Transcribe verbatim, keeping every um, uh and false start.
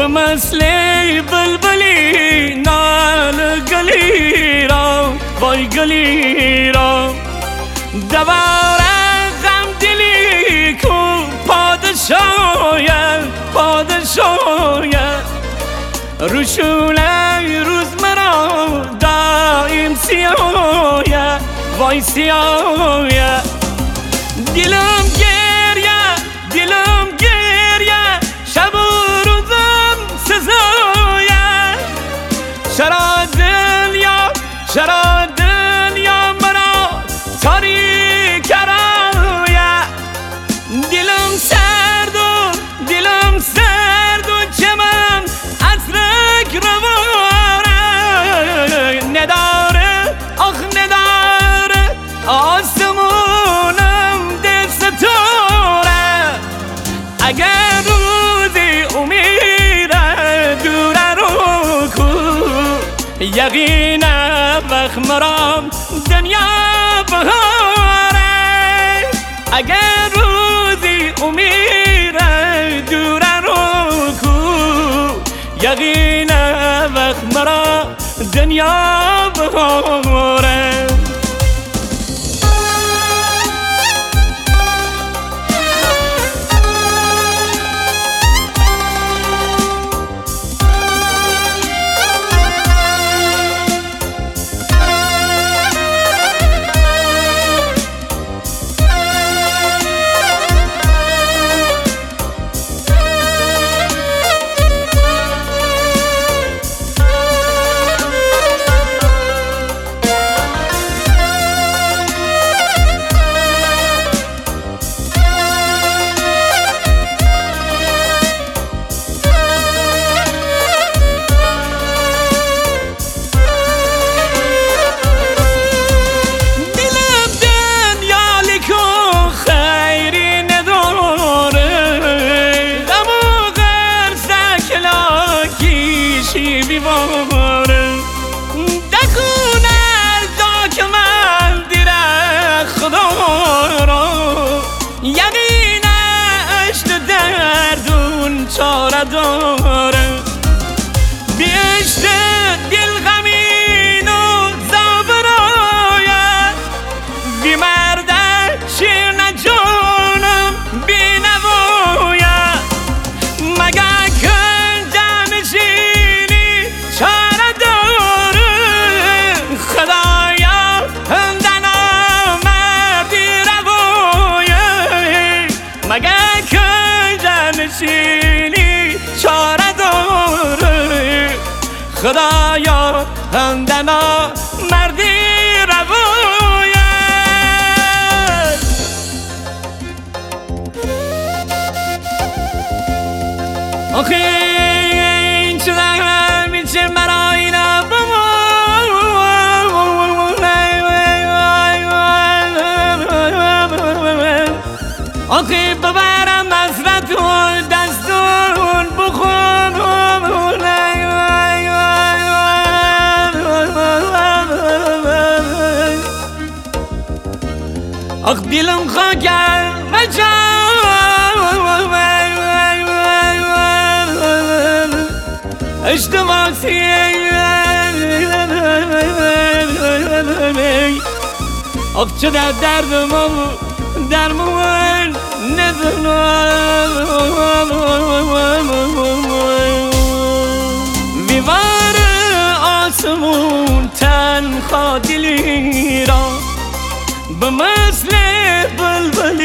به مثل بلبلی نال گلی را وای گلی را دوار غم دلی کو پادشاید پادشاید رشوله روز مرا دائم سیاید وای سیاید دلم گریه دلم گریه شب و روزم سزاید چرا دنیا چرا دنیا مرا تاریک راید دلم سرد و دلم سرد و چمن ازرق رواره نداره آخ نداره آسمونم دل ستاره اگر روزی امیده دوره رو کو یقینه وقت مرام دنیا بهاره اگر روزی امیده دوره رو کو یقینه وقت مرا دنیا بهاره بیواره دخونه دا که من دیره خدا را یقینه اشت دردون چاره داره بیشت دل غمین و زابراید بی مرده شیرن جانم بی نواید مگه چاره داره خدایا هندنا مردی روایه مگه که جنشینی چاره داره خدایا هندنا مردی روایه آخه این چه میشه مرا اینا آخه ببرم نصرتون دستون بخون آخ دلم خاکر اشتواسی آخ چه در دردم درمون ندونم ویوار آسمون تنها دلی را به مثل بلبلی